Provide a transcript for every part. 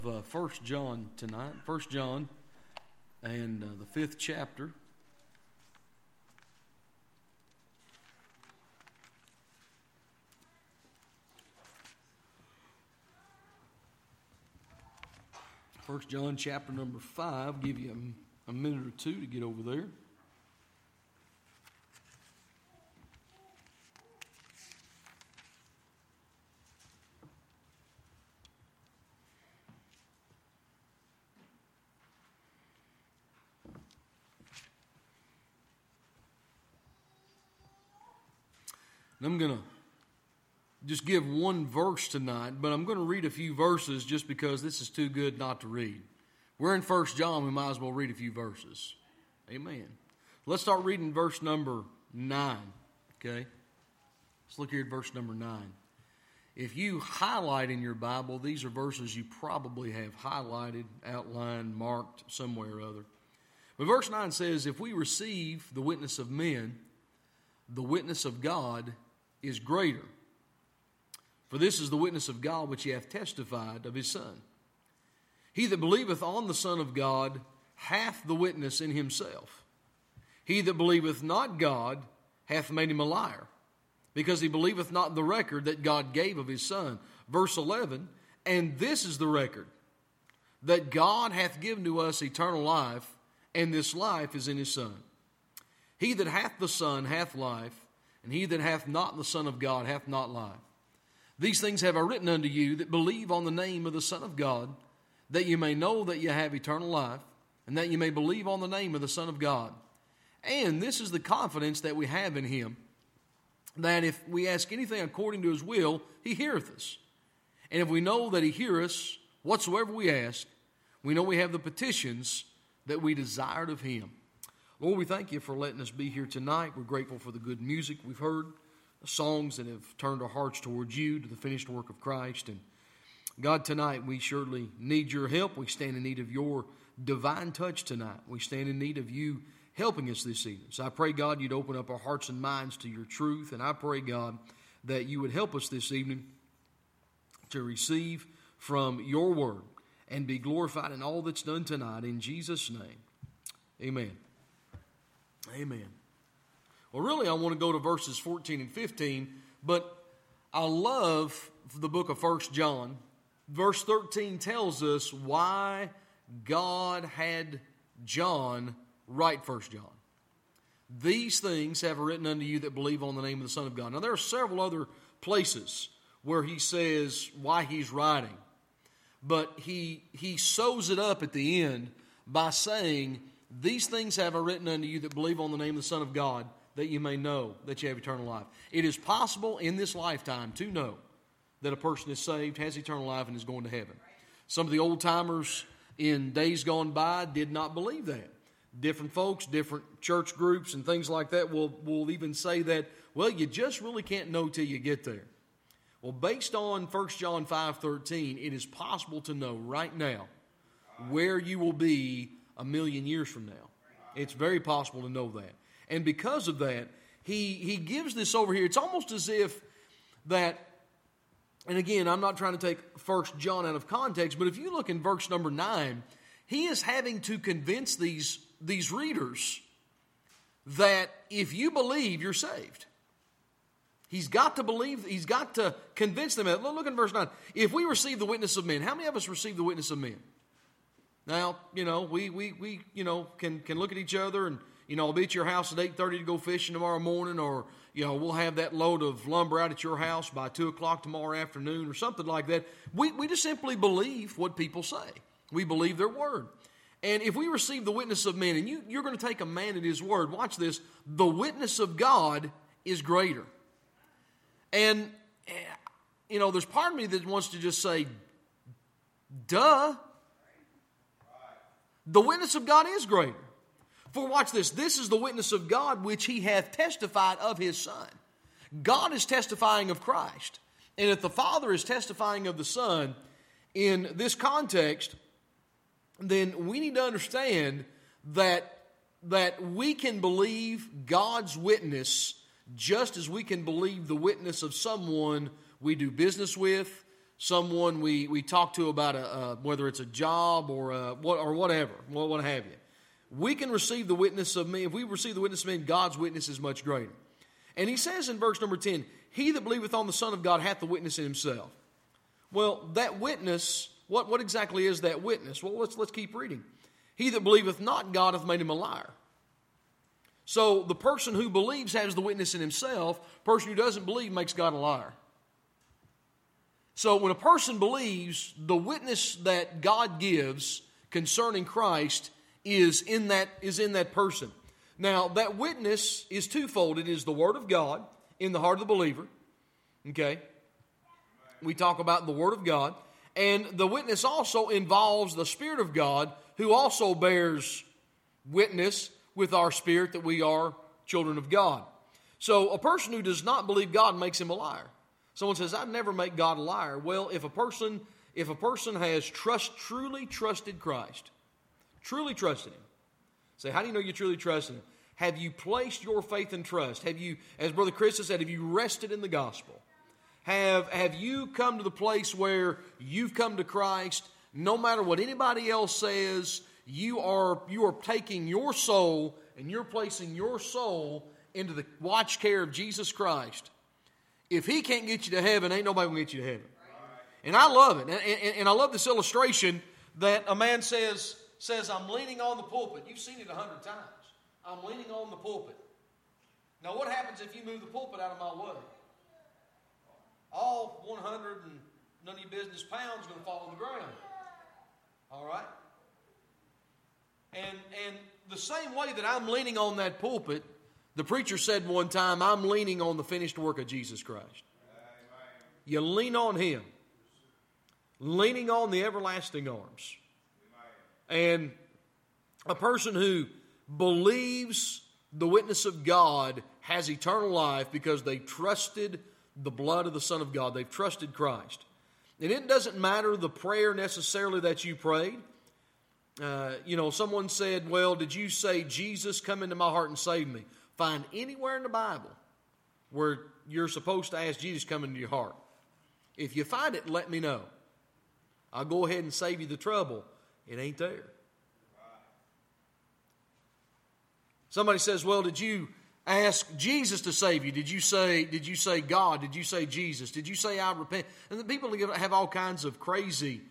1 John tonight. 1 John and the 5th chapter. First John chapter number 5. Give you a minute or two to get over there. And I'm going to just give one verse tonight, but I'm going to read a few verses just because this is too good not to read. We're in 1 John, we might as well read a few verses. Amen. Let's start reading verse number 9, okay? Let's look here at verse number 9. If you highlight in your Bible, these are verses you probably have highlighted, outlined, marked somewhere or other. But verse 9 says, if we receive the witness of men, the witness of God is greater. For this is the witness of God which he hath testified of his Son. He that believeth on the Son of God hath the witness in himself. He that believeth not God hath made him a liar, because he believeth not the record that God gave of his Son. Verse 11, and this is the record, that God hath given to us eternal life, and this life is in his Son. He that hath the Son hath life, and he that hath not the Son of God hath not life. These things have I written unto you that believe on the name of the Son of God, that you may know that you have eternal life, and that you may believe on the name of the Son of God. And this is the confidence that we have in him, that if we ask anything according to his will, he heareth us. And if we know that he heareth us, whatsoever we ask, we know we have the petitions that we desired of him. Lord, we thank you for letting us be here tonight. We're grateful for the good music we've heard, the songs that have turned our hearts towards you, to the finished work of Christ. And God, tonight we surely need your help. We stand in need of your divine touch tonight. We stand in need of you helping us this evening. So I pray, God, you'd open up our hearts and minds to your truth. And I pray, God, that you would help us this evening to receive from your word and be glorified in all that's done tonight. In Jesus' name, amen. Amen. Well, really, I want to go to verses 14 and 15, but I love the book of 1 John. Verse 13 tells us why God had John write 1 John. These things have I written unto you that believe on the name of the Son of God. Now, there are several other places where he says why he's writing, but he sews it up at the end by saying, these things have I written unto you that believe on the name of the Son of God, that you may know that you have eternal life. It is possible in this lifetime to know that a person is saved, has eternal life, and is going to heaven. Some of the old-timers in days gone by did not believe that. Different folks, different church groups, and things like that will even say that, well, you just really can't know till you get there. Well, based on 1 John 5:13, it is possible to know right now where you will be 1,000,000 years from now. It's very possible to know that. And because of that, he gives this over here. It's almost as if that, and again, I'm not trying to take 1 John out of context, but if you look in verse number 9, he is having to convince these readers that if you believe, you're saved. He's got to believe, he's got to convince them. Look in verse 9. If we receive the witness of men, how many of us receive the witness of men? Now, we can look at each other and, I'll be at your house at 8:30 to go fishing tomorrow morning, or, we'll have that load of lumber out at your house by 2 o'clock tomorrow afternoon or something like that. We just simply believe what people say. We believe their word. And if we receive the witness of men, and you're going to take a man at his word, watch this, the witness of God is greater. And, there's part of me that wants to just say, duh. The witness of God is greater. For watch this, this is the witness of God which he hath testified of his Son. God is testifying of Christ. And if the Father is testifying of the Son in this context, then we need to understand that we can believe God's witness just as we can believe the witness of someone we do business with, someone we talk to about whether it's a job or whatever, what have you. We can receive the witness of men. If we receive the witness of men, God's witness is much greater. And he says in verse number 10, he that believeth on the Son of God hath the witness in himself. Well, that witness, what exactly is that witness? Well, let's keep reading. He that believeth not God hath made him a liar. So the person who believes has the witness in himself. The person who doesn't believe makes God a liar. So when a person believes, the witness that God gives concerning Christ is in that person. Now, that witness is twofold. It is the Word of God in the heart of the believer. Okay? We talk about the Word of God. And the witness also involves the Spirit of God, who also bears witness with our spirit that we are children of God. So a person who does not believe God makes him a liar. Someone says, I'd never make God a liar. Well, if a person has truly trusted Christ, truly trusted Him. Say, how do you know you truly trusted Him? Have you placed your faith and trust? Have you, as Brother Chris has said, have you rested in the gospel? Have you come to the place where you've come to Christ, no matter what anybody else says, you are taking your soul and you're placing your soul into the watch care of Jesus Christ. If He can't get you to heaven, ain't nobody going to get you to heaven. And I love it. And I love this illustration that a man says, I'm leaning on the pulpit. You've seen it 100 times. I'm leaning on the pulpit. Now what happens if you move the pulpit out of my way? All 100 and none of your business pounds are going to fall on the ground. All right? And the same way that I'm leaning on that pulpit, the preacher said one time, I'm leaning on the finished work of Jesus Christ. Amen. You lean on Him. Leaning on the everlasting arms. Amen. And a person who believes the witness of God has eternal life because they trusted the blood of the Son of God. They've trusted Christ. And it doesn't matter the prayer necessarily that you prayed. Someone said, well, did you say, Jesus, come into my heart and save me? Find anywhere in the Bible where you're supposed to ask Jesus to come into your heart. If you find it, let me know. I'll go ahead and save you the trouble. It ain't there. Somebody says, well, did you ask Jesus to save you? Did you say God? Did you say Jesus? Did you say I repent? And the people have all kinds of crazy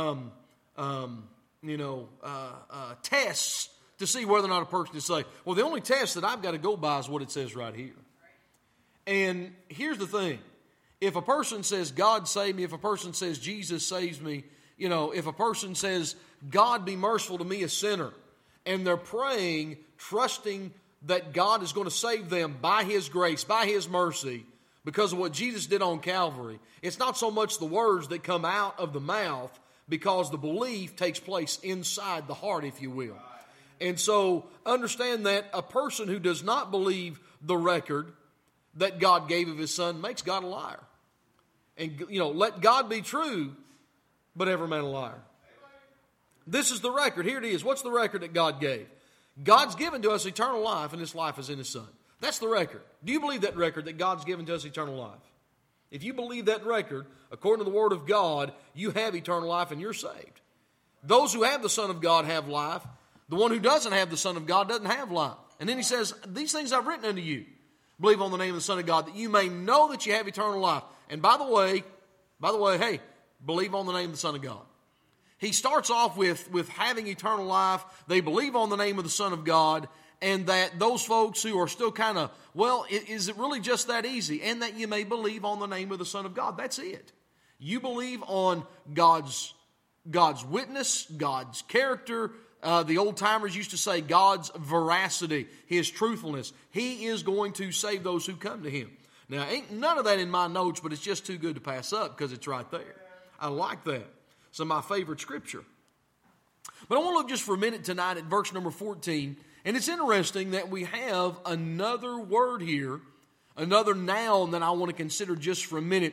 tests to see whether or not a person is saved. Well, the only test that I've got to go by is what it says right here. And here's the thing. If a person says, God save me, if a person says, Jesus saves me, if a person says, God be merciful to me, a sinner, and they're praying, trusting that God is going to save them by His grace, by His mercy, because of what Jesus did on Calvary, it's not so much the words that come out of the mouth, because the belief takes place inside the heart, if you will. And so understand that a person who does not believe the record that God gave of His Son makes God a liar. And, let God be true, but every man a liar. This is the record. Here it is. What's the record that God gave? God's given to us eternal life, and this life is in His Son. That's the record. Do you believe that record, that God's given to us eternal life? If you believe that record, according to the Word of God, you have eternal life and you're saved. Those who have the Son of God have life. The one who doesn't have the Son of God doesn't have life. And then He says, these things I've written unto you. Believe on the name of the Son of God, that you may know that you have eternal life. And by the way, hey, believe on the name of the Son of God. He starts off with having eternal life. They believe on the name of the Son of God. And that those folks who are still kind of, well, is it really just that easy? And that you may believe on the name of the Son of God. That's it. You believe on God's witness, God's character. The old timers used to say God's veracity, His truthfulness. He is going to save those who come to Him. Now, ain't none of that in my notes, but it's just too good to pass up because it's right there. I like that. It's my favorite scripture. But I want to look just for a minute tonight at verse number 14. And it's interesting that we have another word here, another noun that I want to consider just for a minute.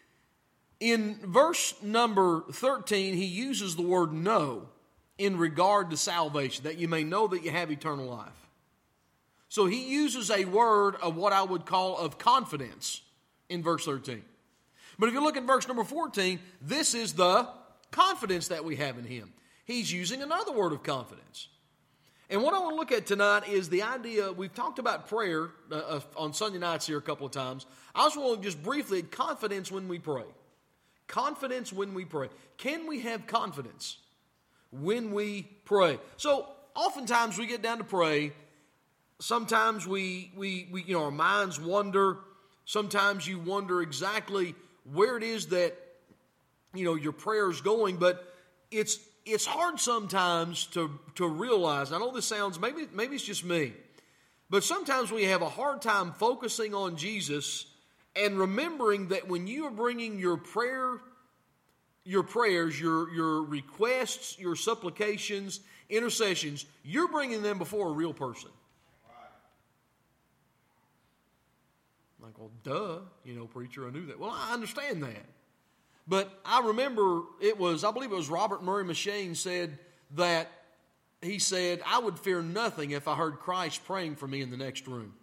In verse number 13, he uses the word know in regard to salvation, that you may know that you have eternal life. So he uses a word of what I would call of confidence in verse 13. But if you look at verse number 14, this is the confidence that we have in him. He's using another word of confidence. And what I want to look at tonight is the idea, we've talked about prayer on Sunday nights here a couple of times. I also want to just briefly, confidence when we pray. Confidence when we pray. Can we have confidence when we pray? So, oftentimes we get down to pray. Sometimes we our minds wander. Sometimes you wonder exactly where it is that, your prayer is going, but it's hard sometimes to realize. I know this sounds, maybe it's just me, but sometimes we have a hard time focusing on Jesus and remembering that when you are bringing your prayers, your requests, your supplications, intercessions, you're bringing them before a real person. Like, well, duh, preacher, I knew that. Well, I understand that. But I remember I believe it was Robert Murray M'Cheyne said that, he said, I would fear nothing if I heard Christ praying for me in the next room.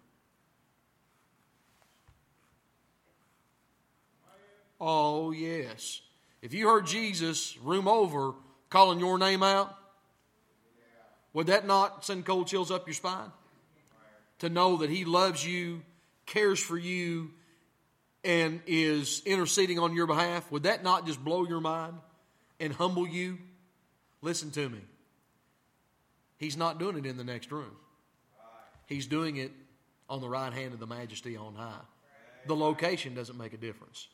Oh, yes. If you heard Jesus, room over, calling your name out, would that not send cold chills up your spine? To know that he loves you, cares for you, and is interceding on your behalf, would that not just blow your mind and humble you? Listen to me. He's not doing it in the next room. He's doing it on the right hand of the Majesty on high. The location doesn't make a difference.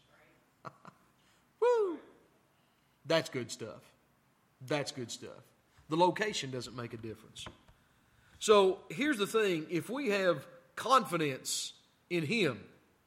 Woo! That's good stuff. That's good stuff. The location doesn't make a difference. So here's the thing. If we have confidence in him,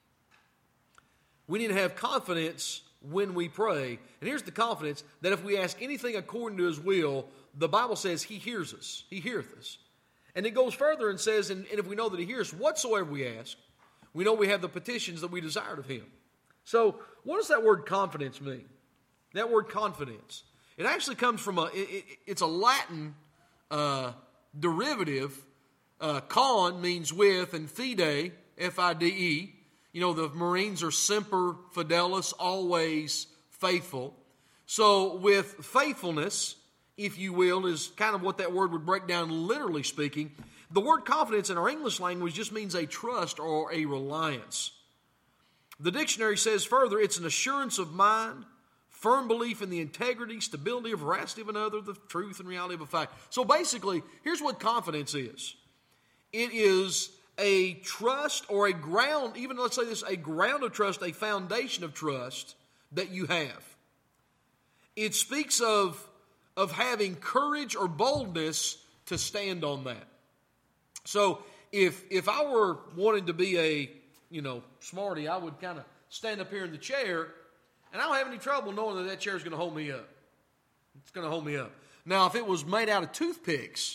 we need to have confidence when we pray. And here's the confidence that if we ask anything according to his will, the Bible says he hears us. He heareth us. And it goes further and says, and if we know that he hears whatsoever we ask, we know we have the petitions that we desired of him. So what does that word confidence mean? That word confidence. It actually comes from it's a Latin derivative. Con means with, and fide, F-I-D-E. The Marines are semper fidelis, always faithful. So with faithfulness, if you will, is kind of what that word would break down literally speaking. The word confidence in our English language just means a trust or a reliance. The dictionary says further, it's an assurance of mind, firm belief in the integrity, stability, or veracity of another, the truth and reality of a fact. So basically, here's what confidence is. It is a trust or a ground, even let's say this, a ground of trust, a foundation of trust that you have. It speaks of having courage or boldness to stand on that. So if I were wanting to be a, smarty, I would kind of stand up here in the chair, and I don't have any trouble knowing that chair is going to hold me up. It's going to hold me up. Now, if it was made out of toothpicks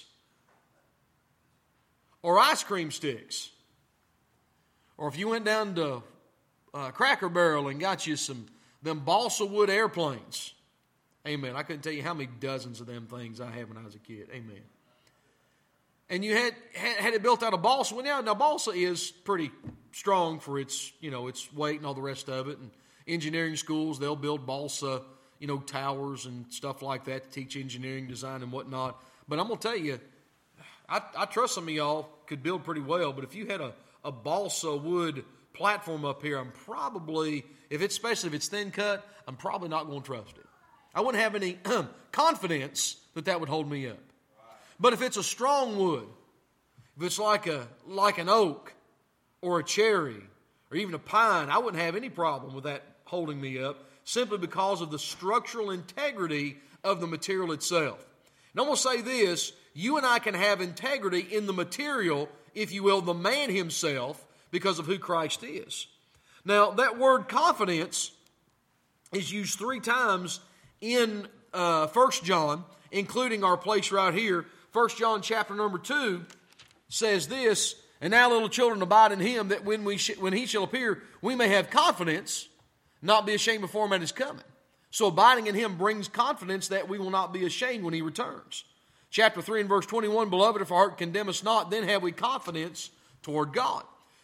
or ice cream sticks, or if you went down to Cracker Barrel and got you them balsa wood airplanes, amen. I couldn't tell you how many dozens of them things I had when I was a kid, amen. And you had it built out of balsa. Well, now balsa is pretty strong for its weight and all the rest of it. And engineering schools, they'll build balsa, towers and stuff like that to teach engineering design and whatnot. But I'm going to tell you, I trust some of y'all could build pretty well. But if you had a balsa wood platform up here, I'm probably, especially if it's thin cut, I'm probably not going to trust it. I wouldn't have any confidence that would hold me up. But if it's a strong wood, if it's like an oak or a cherry or even a pine, I wouldn't have any problem with that holding me up simply because of the structural integrity of the material itself. And I'm going to say this, you and I can have integrity in the material, if you will, the man himself, because of who Christ is. Now, that word confidence is used 3 times in 1 John, including our place right here. 1 John chapter number 2 says this, and now little children abide in him, that when he shall appear, we may have confidence, not be ashamed before him at his coming. So abiding in him brings confidence that we will not be ashamed when he returns. Chapter 3 and verse 21, beloved, if our heart condemn us not, then have we confidence toward God.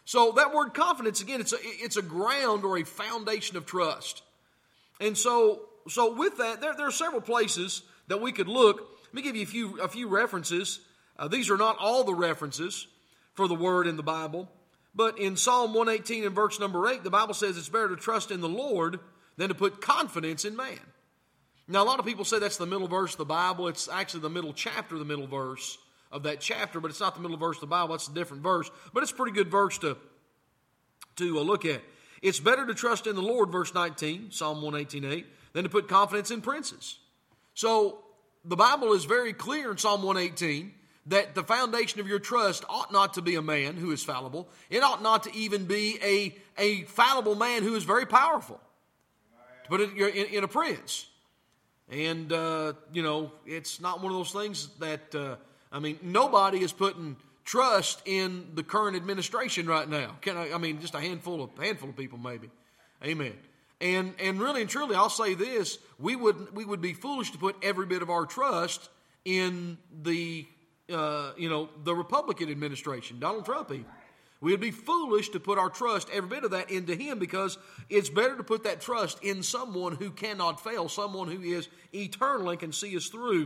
So that word confidence, again, it's a ground or a foundation of trust. And so with that, there are several places that we could look. Let me give you a few references. These are not all the references for the word in the Bible. But in Psalm 118 and verse number 8, the Bible says it's better to trust in the Lord than to put confidence in man. Now, a lot of people say that's the middle verse of the Bible. It's actually the middle chapter, the middle verse of that chapter, but it's not the middle verse of the Bible. It's a different verse. But it's a pretty good verse to look at. It's better to trust in the Lord, verse 19, Psalm 118:8, than to put confidence in princes. So the Bible is very clear in Psalm 118 that the foundation of your trust ought not to be a man who is fallible. It ought not to even be a fallible man who is very powerful. To put it in a prince. And, it's not one of those things that, nobody is putting trust in the current administration right now. Just a handful of people maybe. Amen. And really and truly, I'll say this, we would be foolish to put every bit of our trust in the Republican administration, Donald Trump even. We would be foolish to put our trust, every bit of that, into him, because it's better to put that trust in someone who cannot fail, someone who is eternal and can see us through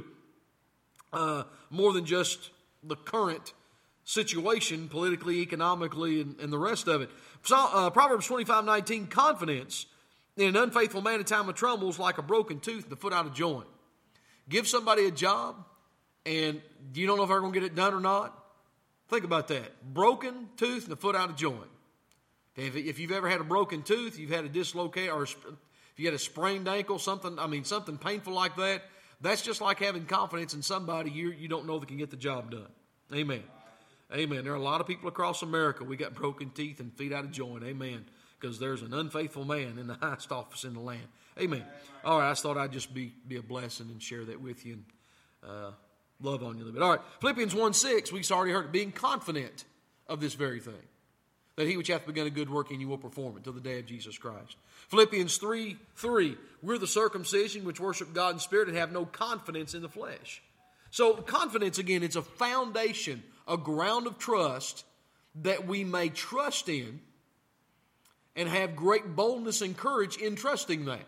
more than just the current situation, politically, economically, and the rest of it. Proverbs 25:19, confidence in an unfaithful man in time of trouble is like a broken tooth and the foot out of joint. Give somebody a job, and you don't know if they're going to get it done or not. Think about that. Broken tooth and a foot out of joint. Okay, if you've ever had a broken tooth, you've had a dislocate, or if you had a sprained ankle, something painful like that, that's just like having confidence in somebody you don't know that can get the job done. Amen. Amen. There are a lot of people across America, we got broken teeth and feet out of joint. Amen. Because there's an unfaithful man in the highest office in the land. Amen. All right, I thought I'd just be a blessing and share that with you and love on you a little bit. All right, Philippians 1:6, we've already heard it, being confident of this very thing, that he which hath begun a good work in you will perform it till the day of Jesus Christ. Philippians 3:3, we're the circumcision which worship God in spirit and have no confidence in the flesh. So confidence, again, it's a foundation, a ground of trust that we may trust in and have great boldness and courage in trusting that.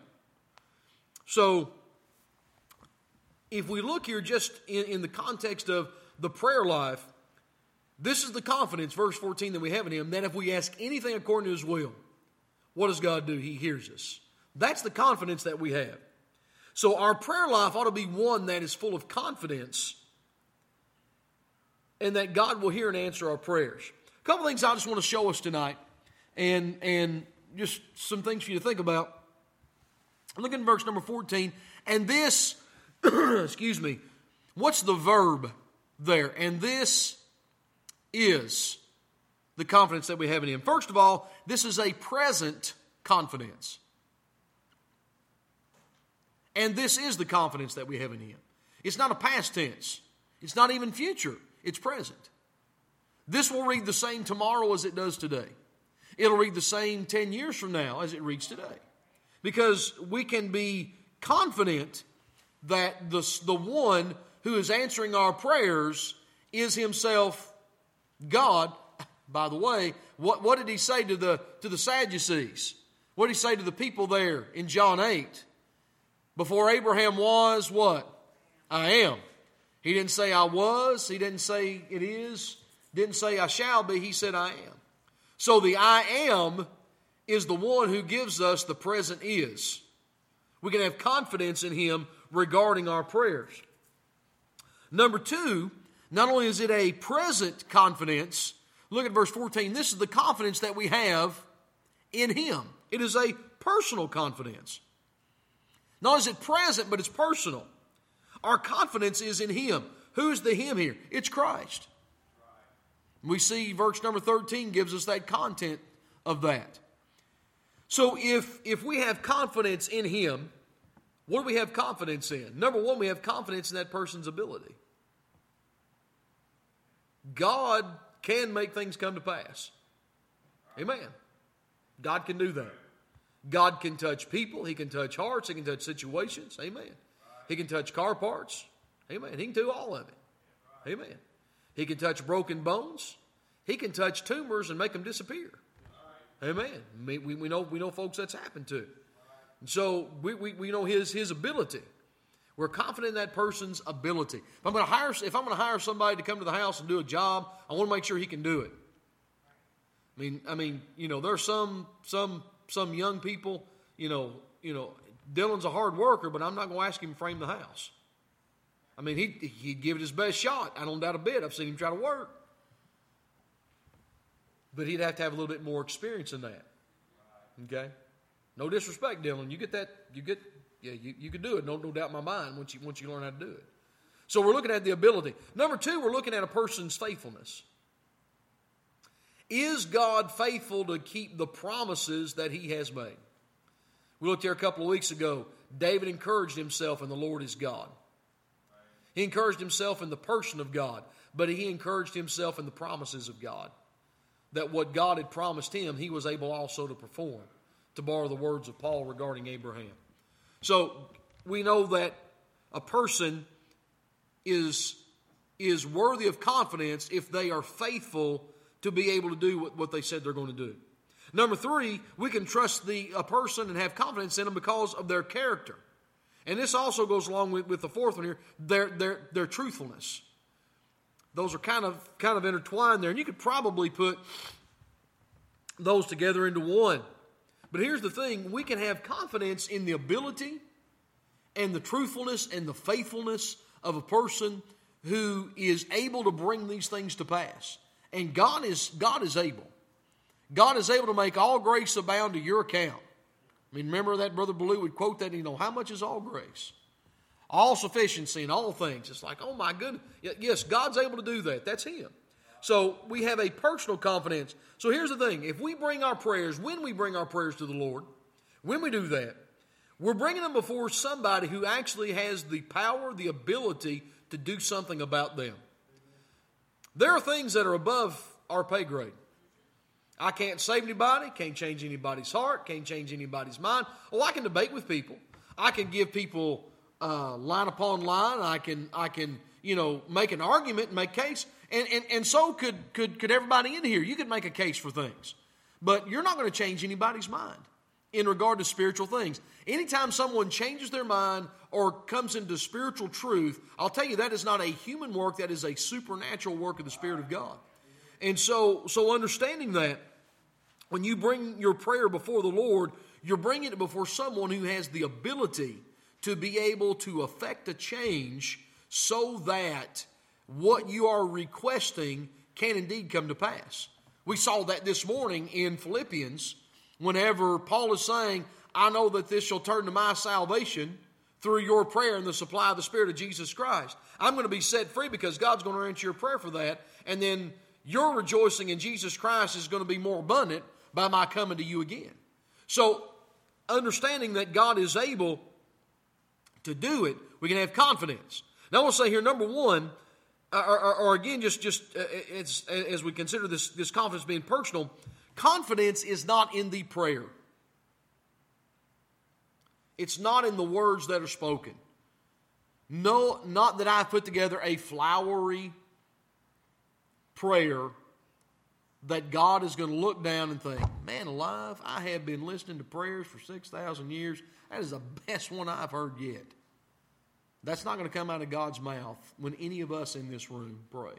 So if we look here just in the context of the prayer life, this is the confidence, verse 14, that we have in him, that if we ask anything according to his will, what does God do? He hears us. That's the confidence that we have. So our prayer life ought to be one that is full of confidence and that God will hear and answer our prayers. A couple things I just want to show us tonight and just some things for you to think about. Look at verse number 14. And this, excuse me, what's the verb there? And this is the confidence that we have in him. First of all, this is a present confidence. And this is the confidence that we have in him. It's not a past tense. It's not even future. It's present. This will read the same tomorrow as it does today. It'll read the same 10 years from now as it reads today. Because we can be confident that the one who is answering our prayers is himself God. By the way, what did he say to the Sadducees? What did he say to the people there in John 8? Before Abraham was what? I am. He didn't say I was. He didn't say it is. Didn't say I shall be. He said I am. So the I am is the one who gives us the present is. We can have confidence in him regarding our prayers. Number two, not only is it a present confidence, look at verse 14. This is the confidence that we have in him. It is a personal confidence. Not only is it present, but it's personal. Our confidence is in him. Who's the him here? It's Christ. We see verse number 13 gives us that content of that. So if we have confidence in him, what do we have confidence in? Number one, we have confidence in that person's ability. God can make things come to pass. Amen. God can do that. God can touch people. He can touch hearts. He can touch situations. Amen. He can touch car parts. Amen. He can do all of it. Amen. He can touch broken bones. He can touch tumors and make them disappear. Amen. We know folks that's happened to. And so we know his ability. We're confident in that person's ability. If I'm going to hire somebody to come to the house and do a job, I want to make sure he can do it. I mean, there's some young people, Dylan's a hard worker, but I'm not going to ask him to frame the house. I mean, he'd give it his best shot. I don't doubt a bit. I've seen him try to work. But he'd have to have a little bit more experience in that. Okay? No disrespect, Dylan. You get that, you can do it. No doubt in my mind once you learn how to do it. So we're looking at the ability. Number two, we're looking at a person's faithfulness. Is God faithful to keep the promises that he has made? We looked here a couple of weeks ago. David encouraged himself in the Lord is God. He encouraged himself in the person of God, but he encouraged himself in the promises of God. That what God had promised him, he was able also to perform, to borrow the words of Paul regarding Abraham. So we know that a person is worthy of confidence if they are faithful to be able to do what they said they're going to do. Number three, we can trust a person and have confidence in them because of their character. And this also goes along with the fourth one here, their truthfulness. Those are kind of intertwined there. And you could probably put those together into one. But here's the thing. We can have confidence in the ability and the truthfulness and the faithfulness of a person who is able to bring these things to pass. And God is able. God is able to make all grace abound to your account. I mean, remember that Brother Ballou would quote that, how much is all grace? All sufficiency in all things. It's like, oh my goodness. Yes, God's able to do that. That's him. So we have a personal confidence. So here's the thing. When we bring our prayers to the Lord, when we do that, we're bringing them before somebody who actually has the power, the ability to do something about them. There are things that are above our pay grade. I can't save anybody, can't change anybody's heart, can't change anybody's mind. Oh, I can debate with people. I can give people line upon line. I can make an argument and make case. And so could everybody in here. You could make a case for things. But you're not going to change anybody's mind in regard to spiritual things. Anytime someone changes their mind or comes into spiritual truth, I'll tell you that is not a human work, that is a supernatural work of the Spirit of God. And so understanding that, when you bring your prayer before the Lord, you're bringing it before someone who has the ability to be able to affect a change so that what you are requesting can indeed come to pass. We saw that this morning in Philippians, whenever Paul is saying, I know that this shall turn to my salvation through your prayer and the supply of the Spirit of Jesus Christ. I'm going to be set free because God's going to answer your prayer for that. And then your rejoicing in Jesus Christ is going to be more abundant by my coming to you again. So, understanding that God is able to do it, we can have confidence. Now, I want to say here, number one, or again, just as we consider this confidence being personal, confidence is not in the prayer. It's not in the words that are spoken. No, not that I put together a flowery prayer that God is going to look down and think, man alive, I have been listening to prayers for 6,000 years. That is the best one I've heard yet. That's not going to come out of God's mouth when any of us in this room pray.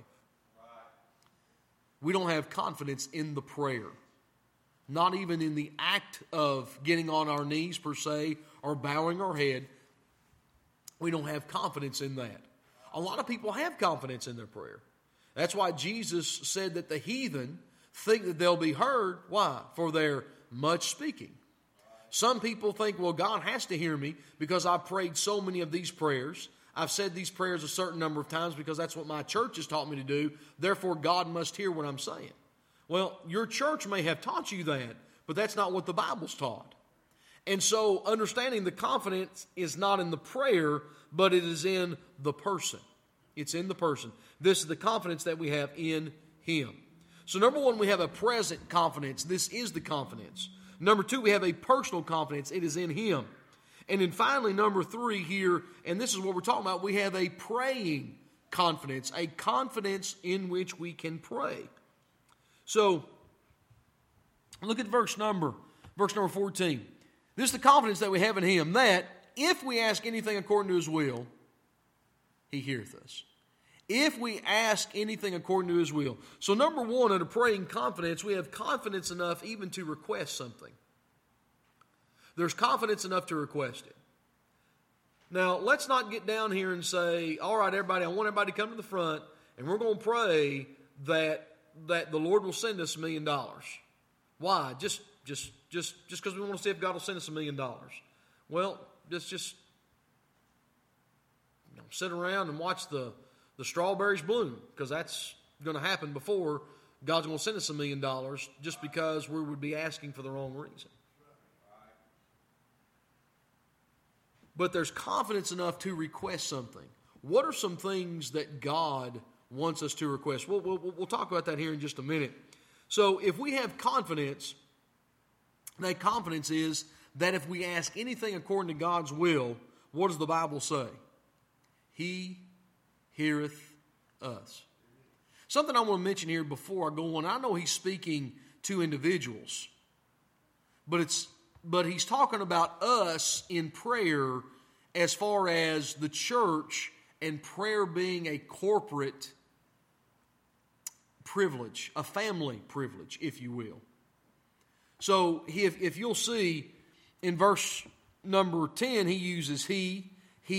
We don't have confidence in the prayer. Not even in the act of getting on our knees per se or bowing our head. We don't have confidence in that. A lot of people have confidence in their prayer. That's why Jesus said that the heathen think that they'll be heard. Why? For their much speaking. Some people think, well, God has to hear me because I've prayed so many of these prayers. I've said these prayers a certain number of times because that's what my church has taught me to do. Therefore, God must hear what I'm saying. Well, your church may have taught you that, but that's not what the Bible's taught. And so understanding the confidence is not in the prayer, but it is in the person. It's in the person. This is the confidence that we have in Him. So number one, we have a present confidence. This is the confidence. Number two, we have a personal confidence. It is in Him. And then finally, number three here, and this is what we're talking about, we have a praying confidence, a confidence in which we can pray. So, look at verse number 14. This is the confidence that we have in Him, that if we ask anything according to His will, He heareth us. If we ask anything according to His will. So number one, under praying confidence, we have confidence enough even to request something. There's confidence enough to request it. Now, let's not get down here and say, all right, everybody, I want everybody to come to the front, and we're going to pray that the Lord will send us $1 million. Why? Just because we want to see if God will send us $1 million. Well, just sit around and watch the strawberries bloom, because that's going to happen before God's going to send us $1 million, just because we would be asking for the wrong reason. But there's confidence enough to request something. What are some things that God wants us to request? We'll talk about that here in just a minute. So if we have confidence, that confidence is that if we ask anything according to God's will, what does the Bible say? He heareth us. Something I want to mention here before I go on. I know he's speaking to individuals, but he's talking about us in prayer as far as the church and prayer being a corporate privilege, a family privilege, if you will. So if you'll see in verse number 10, he uses he,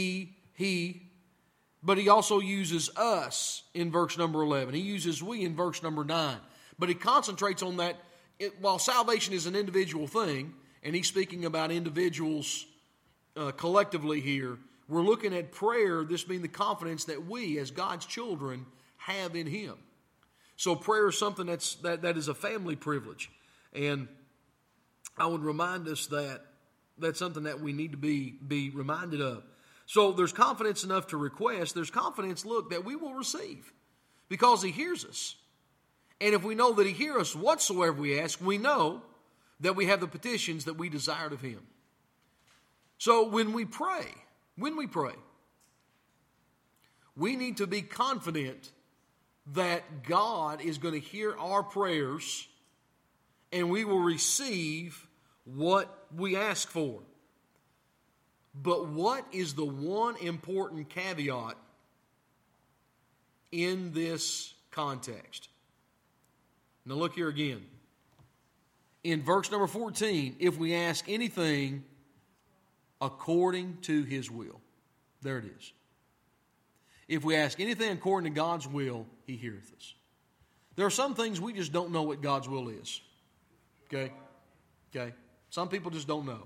but he also uses us in verse number 11. He uses we in verse number 9. But he concentrates on that. While salvation is an individual thing, and he's speaking about individuals collectively here, we're looking at prayer, this being the confidence that we, as God's children, have in Him. So prayer is something that is a family privilege. And I would remind us that that's something that we need to be reminded of. So there's confidence enough to request. There's confidence, look, that we will receive because He hears us. And if we know that He hears us whatsoever we ask, we know that we have the petitions that we desired of Him. So when we pray, we need to be confident that God is going to hear our prayers and we will receive what we ask for. But what is the one important caveat in this context? Now look here again. In verse number 14, if we ask anything according to His will. There it is. If we ask anything according to God's will, He heareth us. There are some things we just don't know what God's will is. Okay? Some people just don't know.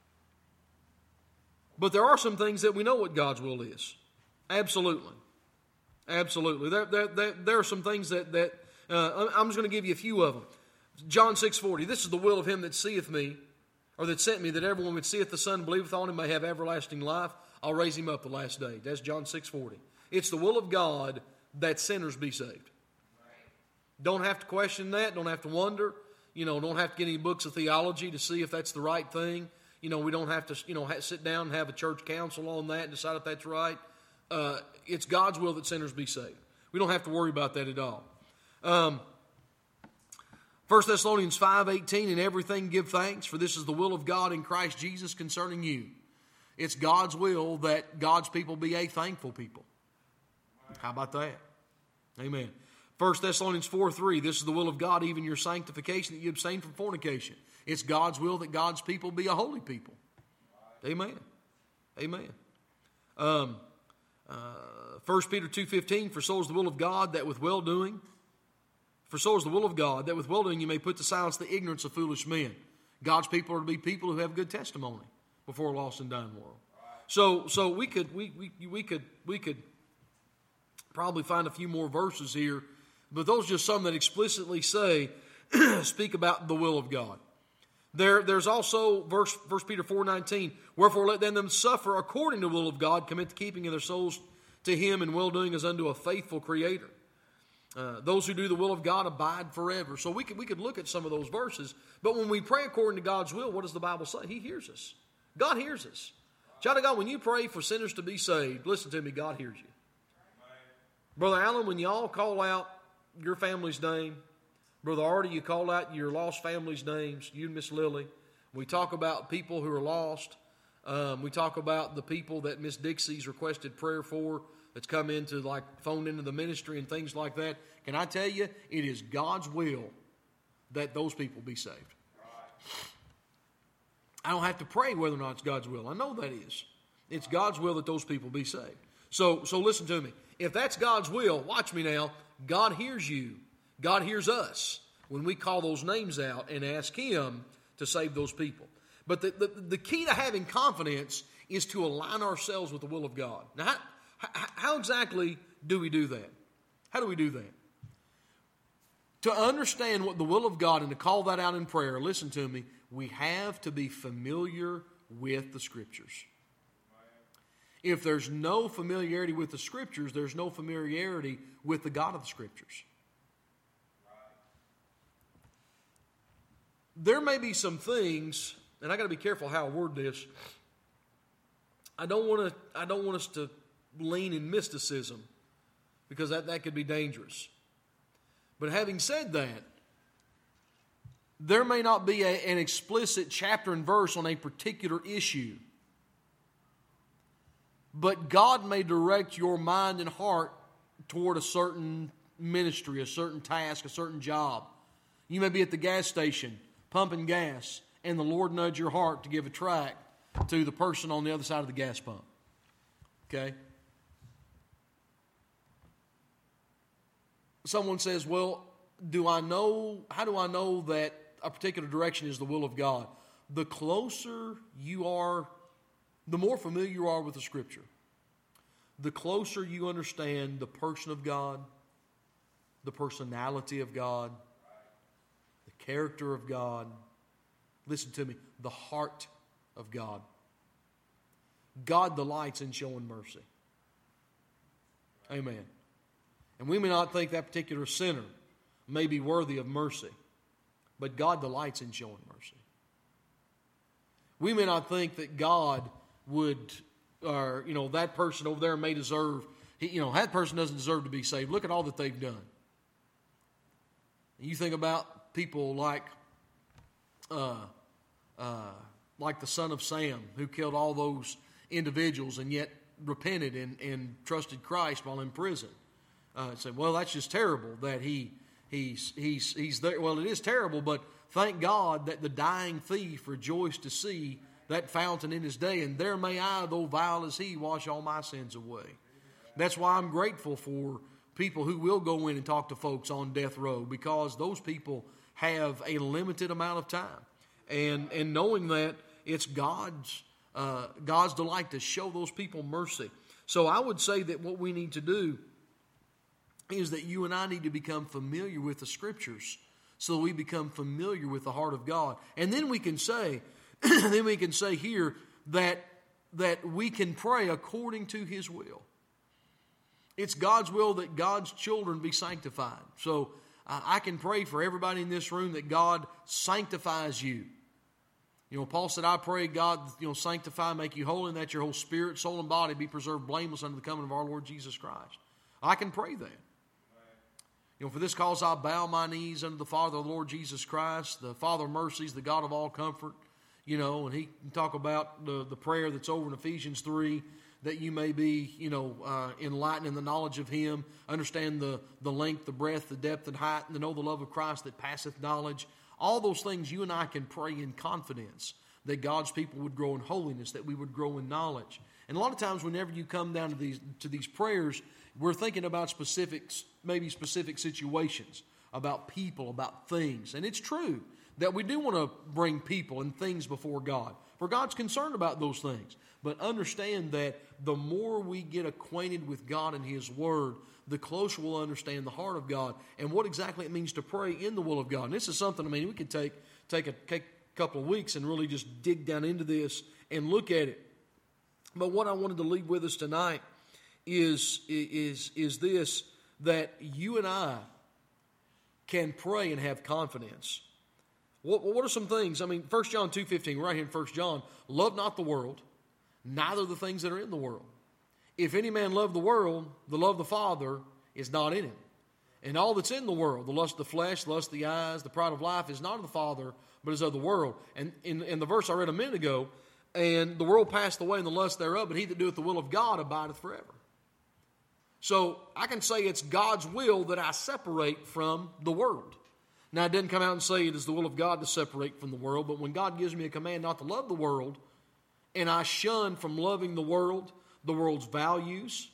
But there are some things that we know what God's will is. Absolutely. There are some things that I'm just going to give you a few of them. John 6:40, this is the will of Him that seeth me, or that sent me, that everyone which seeth the Son and believeth on Him may have everlasting life. I'll raise him up the last day. That's John 6:40. It's the will of God that sinners be saved. Don't have to question that. Don't have to wonder. Don't have to get any books of theology to see if that's the right thing. We don't have to, sit down and have a church council on that and decide if that's right. It's God's will that sinners be saved. We don't have to worry about that at all. 1 Thessalonians 5:18, in everything give thanks, for this is the will of God in Christ Jesus concerning you. It's God's will that God's people be a thankful people. How about that? Amen. 1 Thessalonians 4:3, this is the will of God, even your sanctification, that you abstain from fornication. It's God's will that God's people be a holy people. Amen. 1 Peter 2:15, for so is the will of God that with well-doing, you may put to silence the ignorance of foolish men. God's people are to be people who have good testimony before a lost and dying world. So we could probably find a few more verses here, but those are just some that explicitly speak about the will of God. There's also 1 Peter 4:19, wherefore let them suffer according to the will of God, commit the keeping of their souls to Him in well-doing as unto a faithful Creator. Those who do the will of God abide forever. So we could look at some of those verses, but when we pray according to God's will, what does the Bible say? He hears us. God hears us. Child of God, when you pray for sinners to be saved, listen to me, God hears you. Brother Allen, when y'all call out your family's name, Brother Artie, you called out your lost families' names, you and Miss Lily. We talk about people who are lost. We talk about the people that Miss Dixie's requested prayer for that's come into, like, phoned into the ministry and things like that. Can I tell you, it is God's will that those people be saved. I don't have to pray whether or not it's God's will. I know that is. It's God's will that those people be saved. So listen to me. If that's God's will, watch me now, God hears you. God hears us when we call those names out and ask Him to save those people. But the key to having confidence is to align ourselves with the will of God. Now, how exactly do we do that? How do we do that? To understand what the will of God and to call that out in prayer, listen to me, we have to be familiar with the Scriptures. If there's no familiarity with the Scriptures, there's no familiarity with the God of the Scriptures. There may be some things, and I got to be careful how I word this. I don't want us to lean in mysticism, because that could be dangerous. But having said that, there may not be an explicit chapter and verse on a particular issue, but God may direct your mind and heart toward a certain ministry, a certain task, a certain job. You may be at the gas station pumping gas, and the Lord nudge your heart to give a tract to the person on the other side of the gas pump. Okay? Someone says, well, how do I know that a particular direction is the will of God? The closer you are, the more familiar you are with the Scripture, the closer you understand the person of God, the personality of God, the character of God. Listen to me, the heart of God. God delights in showing mercy. Amen. And we may not think that particular sinner may be worthy of mercy, but God delights in showing mercy. We may not think that God would, or that person over there may deserve, that person doesn't deserve to be saved. Look at all that they've done. You think about people like the son of Sam, who killed all those individuals and yet repented and trusted Christ while in prison. Say, well, that's just terrible that he's there. Well, it is terrible, but thank God that the dying thief rejoiced to see that fountain in his day, and there may I, though vile as he, wash all my sins away. That's why I'm grateful for people who will go in and talk to folks on death row, because those people have a limited amount of time. And knowing that it's God's delight to show those people mercy. So I would say that what we need to do is that you and I need to become familiar with the Scriptures, so we become familiar with the heart of God. And then we can say, here that we can pray according to His will. It's God's will that God's children be sanctified. So I can pray for everybody in this room that God sanctifies you. Paul said, I pray God, sanctify, make you holy, and that your whole spirit, soul, and body be preserved blameless unto the coming of our Lord Jesus Christ. I can pray that. For this cause I bow my knees unto the Father of the Lord Jesus Christ, the Father of mercies, the God of all comfort. And he can talk about the prayer that's over in Ephesians 3, that you may be, enlightened in the knowledge of Him, understand the length, the breadth, the depth, and height, and to know the love of Christ that passeth knowledge. All those things you and I can pray in confidence that God's people would grow in holiness, that we would grow in knowledge. And a lot of times whenever you come down to these prayers, we're thinking about specific situations, about people, about things. And it's true that we do want to bring people and things before God, for God's concerned about those things. But understand that the more we get acquainted with God and His Word, the closer we'll understand the heart of God and what exactly it means to pray in the will of God. And this is something, we could take a couple of weeks and really just dig down into this and look at it. But what I wanted to leave with us tonight is this, that you and I can pray and have confidence. What are some things? 1 John 2:15, right here in 1 John, love not the world, neither the things that are in the world. If any man love the world, the love of the Father is not in him. And all that's in the world, the lust of the flesh, the lust of the eyes, the pride of life, is not of the Father, but is of the world. And in the verse I read a minute ago, and the world passed away and the lust thereof, but he that doeth the will of God abideth forever. So I can say it's God's will that I separate from the world. Now, it doesn't come out and say it is the will of God to separate from the world, but when God gives me a command not to love the world, and I shun from loving the world's values,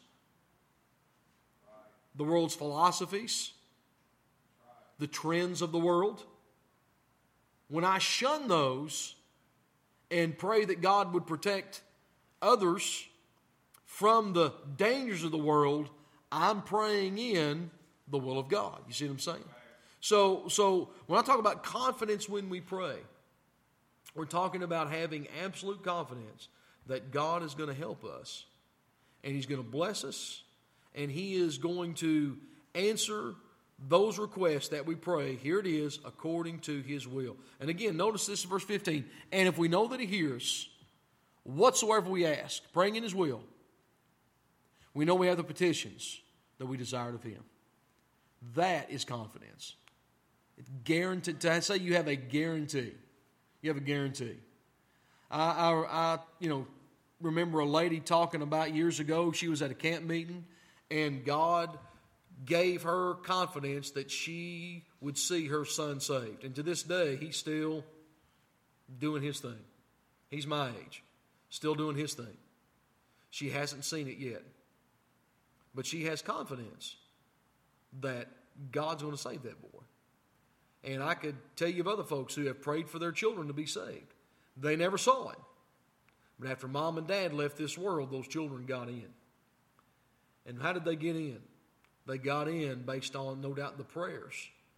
the world's philosophies, the trends of the world, when I shun those and pray that God would protect others from the dangers of the world, I'm praying in the will of God. You see what I'm saying? So when I talk about confidence when we pray, we're talking about having absolute confidence that God is going to help us, and He's going to bless us, and He is going to answer those requests that we pray. Here it is, according to His will. And again, notice this in verse 15. And if we know that He hears whatsoever we ask, praying in His will, we know we have the petitions that we desired of Him. That is confidence. It's guaranteed. To say you have a guarantee. You have a guarantee. I remember a lady talking about years ago. She was at a camp meeting, and God gave her confidence that she would see her son saved. And to this day, he's still doing his thing. He's my age, still doing his thing. She hasn't seen it yet, but she has confidence that God's going to save that boy. And I could tell you of other folks who have prayed for their children to be saved. They never saw it. But after mom and dad left this world, those children got in. And how did they get in? They got in based on, no doubt, the prayers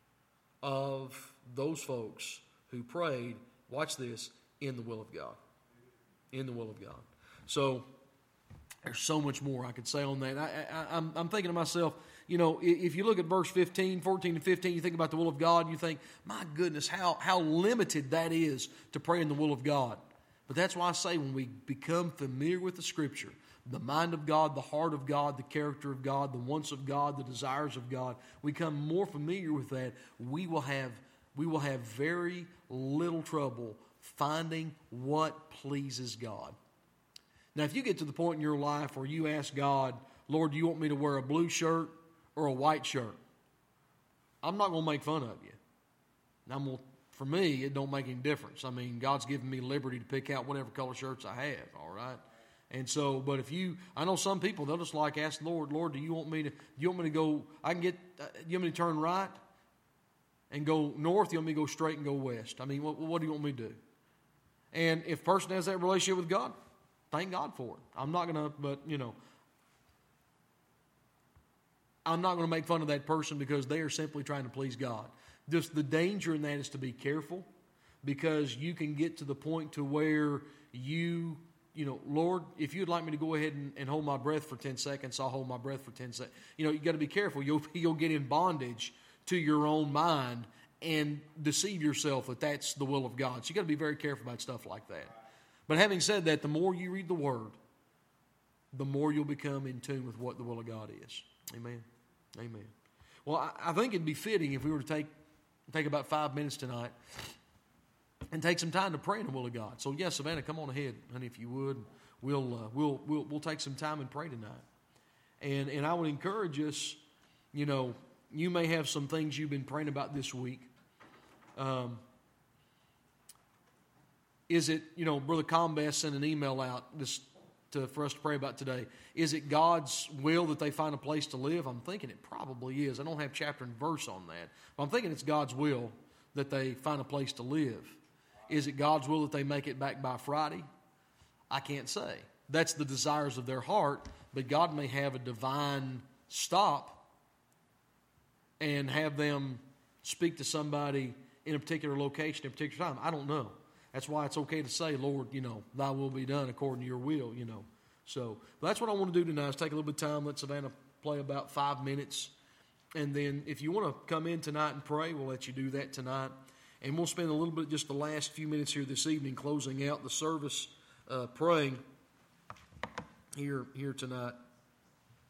of those folks who prayed, watch this, in the will of God. In the will of God. So there's so much more I could say on that. I'm thinking to myself, if you look at verse 14 and 15, you think about the will of God, you think, my goodness, how limited that is to pray in the will of God. But that's why I say when we become familiar with the Scripture, the mind of God, the heart of God, the character of God, the wants of God, the desires of God, we become more familiar with that, we will have very little trouble finding what pleases God. Now, if you get to the point in your life where you ask God, Lord, do you want me to wear a blue shirt or a white shirt? I'm not going to make fun of you. For me, it don't make any difference. I mean, God's given me liberty to pick out whatever color shirts I have, all right? And so, but I know some people, they'll just like ask the Lord, do you want me to go, you want me to turn right and go north? You want me to go straight and go west? I mean, what do you want me to do? And if a person has that relationship with God, thank God for it. I'm not going to make fun of that person because they are simply trying to please God. Just the danger in that is to be careful, because you can get to the point to where Lord, if you'd like me to go ahead and hold my breath for 10 seconds, I'll hold my breath for 10 seconds. You got to be careful. You'll get in bondage to your own mind and deceive yourself that that's the will of God. So you got to be very careful about stuff like that. But having said that, the more you read the Word, the more you'll become in tune with what the will of God is. Amen. Amen. Well, I think it'd be fitting if we were to take about 5 minutes tonight and take some time to pray in the will of God. So, yes, Savannah, come on ahead, honey, if you would. We'll take some time and pray tonight. And I would encourage us, you may have some things you've been praying about this week. Is it, Brother Combest sent an email out for us to pray about today. Is it God's will that they find a place to live? I'm thinking it probably is. I don't have chapter and verse on that. But I'm thinking it's God's will that they find a place to live. Is it God's will that they make it back by Friday? I can't say. That's the desires of their heart, but God may have a divine stop and have them speak to somebody in a particular location at a particular time. I don't know. That's why it's okay to say, Lord, thy will be done according to your will, So that's what I want to do tonight is take a little bit of time, let Savannah play about 5 minutes. And then if you want to come in tonight and pray, we'll let you do that tonight. And we'll spend a little bit, just the last few minutes here this evening, closing out the service, praying here tonight.